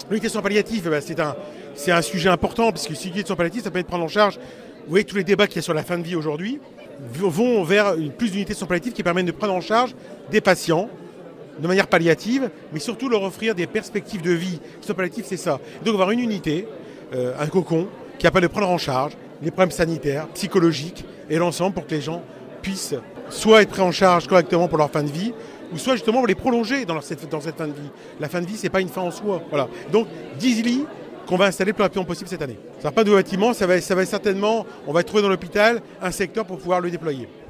L'unité de soins palliatifs, c'est un sujet important, parce que l'unité de soins palliatifs, ça permet de prendre en charge, vous voyez, tous les débats qu'il y a sur la fin de vie aujourd'hui, vont vers plus d'unités de soins palliatifs qui permettent de prendre en charge des patients de manière palliative, mais surtout leur offrir des perspectives de vie. Le soin palliatif, c'est ça. Donc avoir une unité, un cocon, qui permet de prendre en charge les problèmes sanitaires, psychologiques et l'ensemble pour que les gens puissent soit être pris en charge correctement pour leur fin de vie, ou soit justement les prolonger dans cette fin de vie. La fin de vie, c'est pas une fin en soi. Voilà. Donc 10 lits qu'on va installer le plus rapidement possible cette année. Ça ne sera pas de nouveau bâtiment, ça va certainement, on va trouver dans l'hôpital un secteur pour pouvoir le déployer.